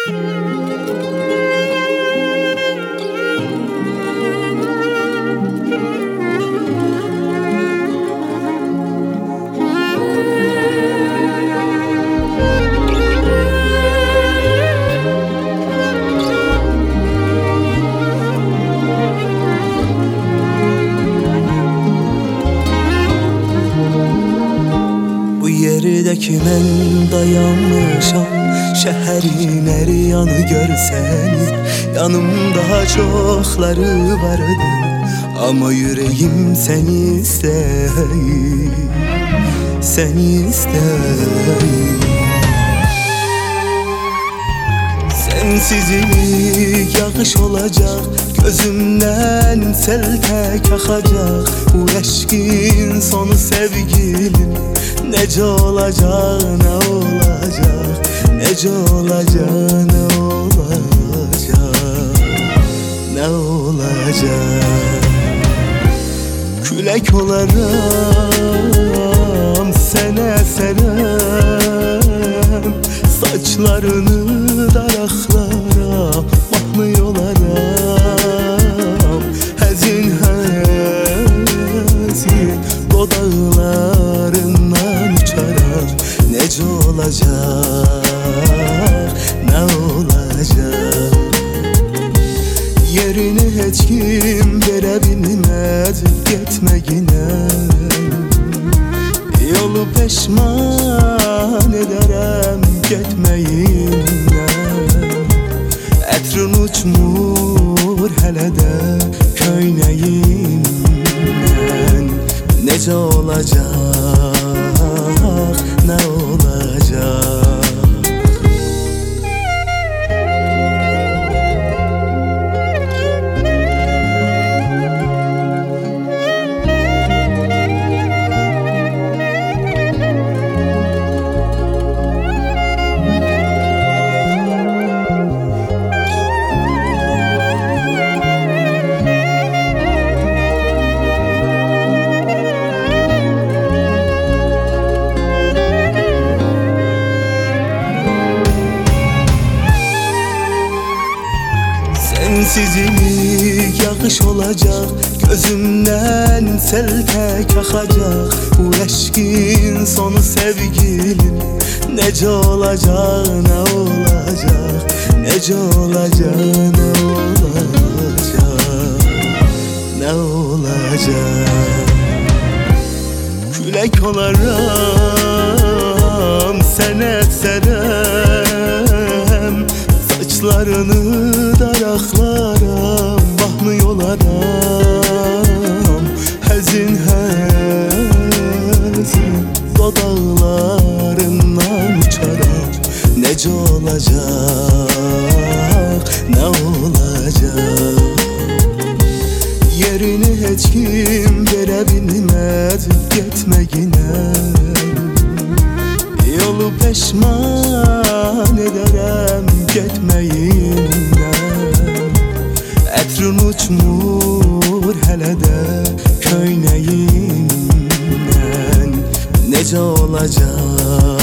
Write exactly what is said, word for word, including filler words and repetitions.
Yerdəki mən dayanmışam, şəhərin hər yanı görsəni. Yanımda çoxları vardı, amma ürəyim səni istəyir, səni istəyir. Sensizlik yağış olacaq, gözümdən sel tək axacaq. Bu eşqin sonu sevgilim, necə olacaq, nə olacaq, necə olacaq, nə olacaq, nə olacaq. Külək olaram, sənə əsərəm, saçlarını daraqlara mahnı olaram. Həzin həzin dodaqlarından uçaram. Necə olacaq, nə olacaq. Yerini heç kim verə bilməz getməyinə. Yolu peşman edərəm getməyinə. Ətrın uçmur hələ də köynəyindən. Necə olacaq, nə olacaq. Sensizlik yağış olacaq, gözümdən sel tək axacaq. Bu eşqin sonu sevgilim, necə olacaq, nə olacaq, necə olacaq, nə olacaq, nə olacaq. Külək olaram, sənə əsərəm, saçlarını daraqlara mahnı olaram. Həzin həzin dodaqlarından uçaram. Necə olacaq, nə olacaq. Yerini heç kim verə bilməz getməyinə. Yolu peşman edərəm getməyinə. Ətrın uçmur hələ də köynəyindən. Necə olacaq.